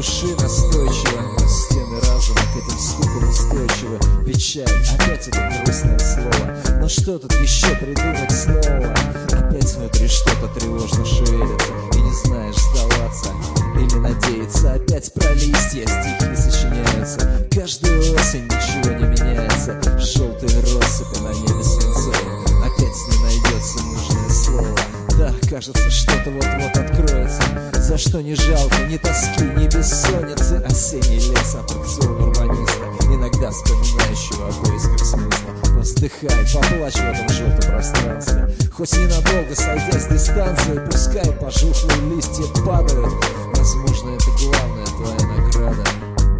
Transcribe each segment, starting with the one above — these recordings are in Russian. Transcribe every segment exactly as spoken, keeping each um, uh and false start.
души настойчиво, но стены разума к этим стукам устойчивы. Печаль, опять это грустное слово, но что тут еще придумать снова? Опять внутри что-то тревожно шевелится, и не знаешь, сдаваться или надеяться. Опять про листья стихи сочиняются, каждую осень ничего не меняется. Желтые россыпи на небе свинцовые, опять не найдется нужное слово. Да, кажется, что-то вот-вот откроется, за что не жалко ни тоски, ни бессонницы. Осенний лес, аттракцион урбаниста, иногда вспоминающего о поисках смысла. Повздыхай, поплачь в этом желтом пространстве, хоть ненадолго сойдя с дистанции. Пускай пожухлые листья падают, возможно, это главная твоя награда.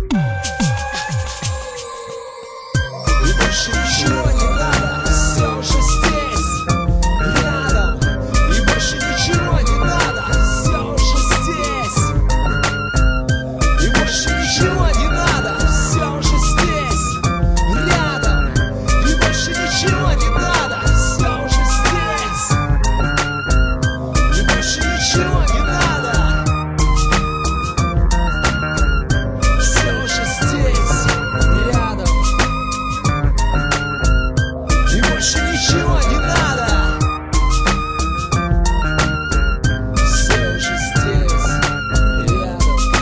И больше ничего не надо, все уже здесь, рядом. И больше ничего не надо, все уже здесь. И больше ничего не надо, все уже здесь, рядом. И больше ничего не надо, все уже здесь. И больше ничего не надо, все уже здесь, рядом. И больше ничего не надо, все уже здесь, рядом.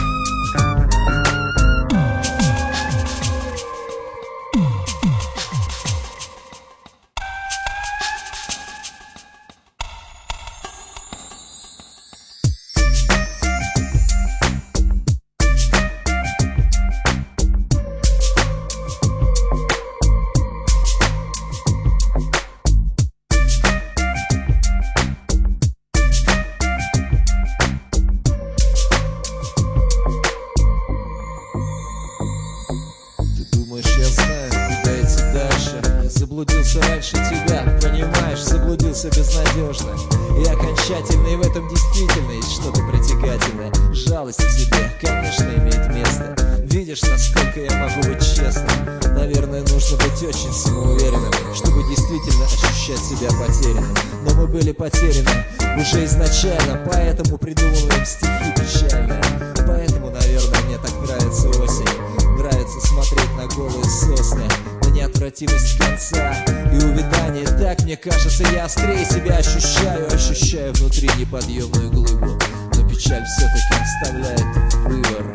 Ты думаешь, я знаю, куда идти дальше? Я заблудился раньше тебя, понимаешь, заблудился безнадежно. И окончательно, и в этом действительно есть что-то притягательное. Жалость к тебе, конечно, имеет место. Видишь, насколько я могу быть честным? Наверное, нужно быть очень самоуверенным, чтобы действительно ощущать себя потерянным. Но мы были потеряны уже изначально, поэтому придумываем стихи печальные. Поэтому, наверное, мне так нравится осень. Нравится смотреть на голые сосны, на неотвратимость конца и увядание. Так, мне кажется, я острее себя ощущаю, ощущаю внутри неподъемную глыбу. Но печаль все-таки оставляет выбор.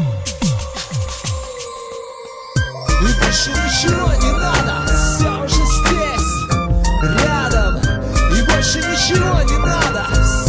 И больше ничего не надо, все уже здесь, рядом. И больше ничего не надо.